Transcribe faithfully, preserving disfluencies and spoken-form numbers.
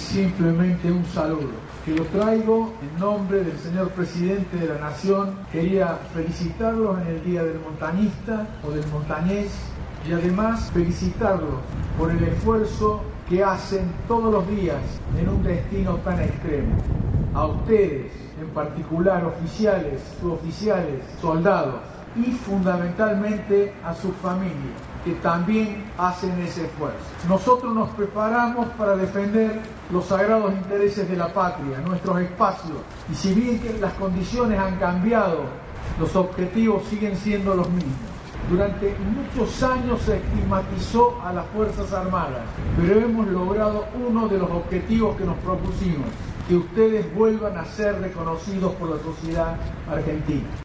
simplemente un saludo, que lo traigo en nombre del señor presidente de la Nación. Quería felicitarlos en el Día del Montañista o del Montañés y además felicitarlos por el esfuerzo que hacen todos los días en un destino tan extremo. A ustedes, en particular oficiales, suboficiales, soldados y fundamentalmente a sus familias, que también hacen ese esfuerzo. Nosotros nos preparamos para defender los sagrados intereses de la patria, nuestros espacios, y si bien que las condiciones han cambiado, los objetivos siguen siendo los mismos. Durante muchos años se estigmatizó a las Fuerzas Armadas, pero hemos logrado uno de los objetivos que nos propusimos, que ustedes vuelvan a ser reconocidos por la sociedad argentina.